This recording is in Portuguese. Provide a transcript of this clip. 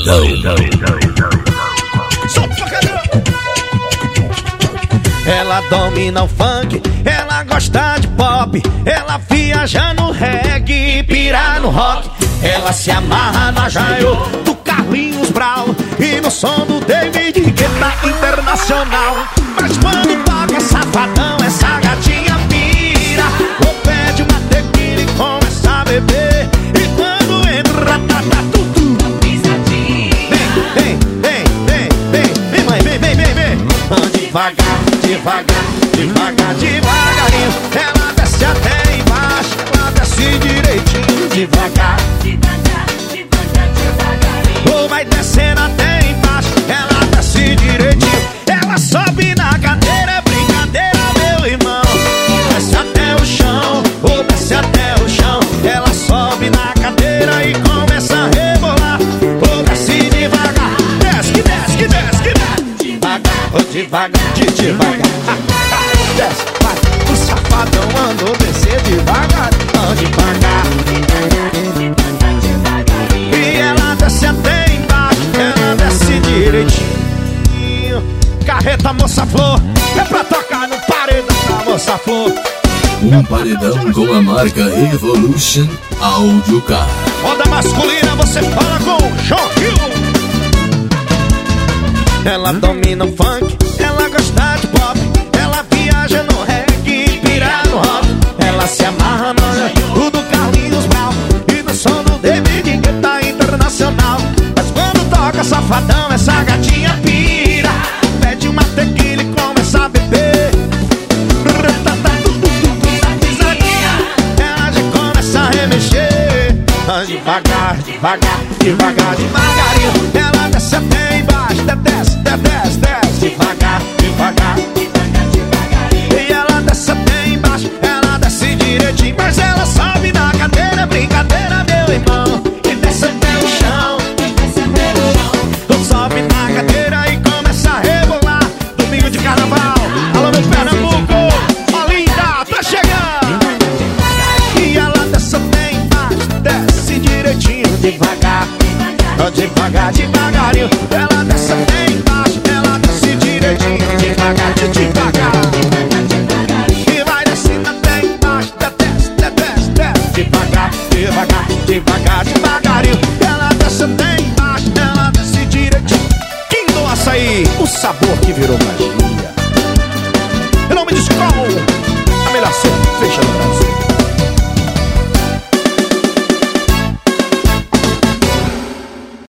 Paredão. Ela domina o funk, ela gosta de pop, ela viaja no reggae, pira no rock. Ela se amarra na Jaio do Carlinhos Brown e no som do David Guetta Internacional. Mas quando toca Safadão, essa gatinha pira, ou pede uma tequila e começa a beber. E quando entra, tá tudo vem, mãe, vem. Devagar, devagar, devagarinho. Ela desce até embaixo, ela desce direitinho. Devagar, ou vai descendo até embaixo, ela desce direitinho. Ela sobe na cadeira, é brincadeira, meu irmão. Desce até o chão, ou desce até o chão. Ela sobe na cadeira e começa a rebolar. Ou desce devagar, desce, que desce, que desce, que desce. Devagar, ou devagar, devagar. Desce, vai. O Safadão mandou descer devagar, devagar. E ela desce até embaixo, ela desce direitinho. Carreta Moça Flor, é pra tocar no paredão da Moça Flor. Um paredão com a marca Evolution Audio Car. Moda masculina, você fala com o João Rio. Ela domina o funk, ela gosta de pop, ela viaja no reggae, pira no rock. Ela se amarra no do Carlinhos Brown e no som do David Guetta Internacional. Mas quando toca Safadão, essa gatinha pira, pede uma tequila e começa a beber. Ela já começa a remexer. Devagar, devagar, devagar, devagarinho. Ela desce até embaixo, desce, desce, desce. Devagar, devagar, e ela desce até embaixo, ela desce direitinho. Mas ela sobe na cadeira, brincadeira, meu irmão. E desce até o chão, sobe na cadeira e começa a rebolar. Domingo de carnaval, alô meu Pernambuco, ó linda, tá chegando. E ela desce até embaixo, desce direitinho. Devagar, devagar, devagarinho. Ela desce até embaixo, ela desce direitinho. Devagar, devagar. E vai descendo até embaixo, desce, desce, desce. Devagar, devagar, devagar, devagarinho. Ela desce até embaixo, ela desce direitinho. Quem do açaí, o sabor que virou magia.